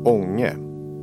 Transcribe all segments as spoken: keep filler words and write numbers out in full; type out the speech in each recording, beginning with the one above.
Ånge.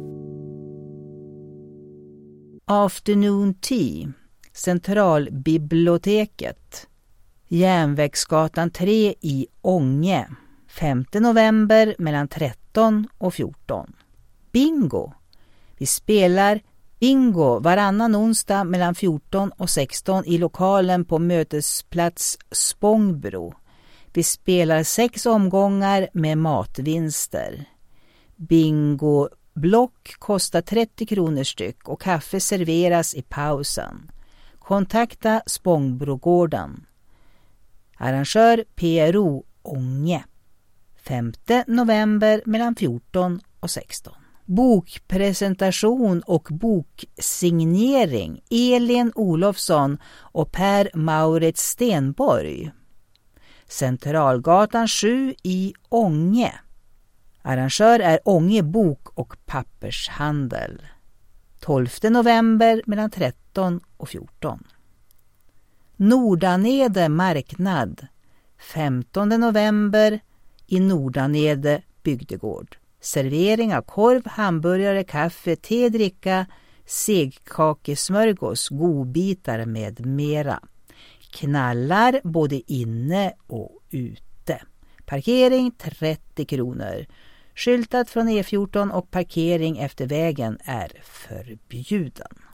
Afternoon Tea, Centralbiblioteket, Järnvägsgatan tre i Ånge, femte november mellan tretton och fjorton. Bingo! Vi spelar bingo varannan onsdag mellan fjorton och sexton i lokalen på Mötesplats Spångbro. Vi spelar sex omgångar med matvinster. Bingo block kostar trettio kronor styck och kaffe serveras i pausen. Kontakta Spångbrogården. Arrangör P R O Ånge. femte november mellan fjorton och sexton. Bokpresentation och boksignering Elin Olofsson och Per Maurits Stenborg. Centralgatan sju i Ånge. Arrangör är Ånge bok- och pappershandel. tolfte november mellan tretton och fjorton. Nordanede marknad. femtonde november i Nordanede bygdegård. Servering av korv, hamburgare, kaffe, te, dricka, segkakesmörgås, godbitar med mera. Knallar både inne och ute. Parkering trettio kronor. Skyltat från E fjorton och parkering efter vägen är förbjuden.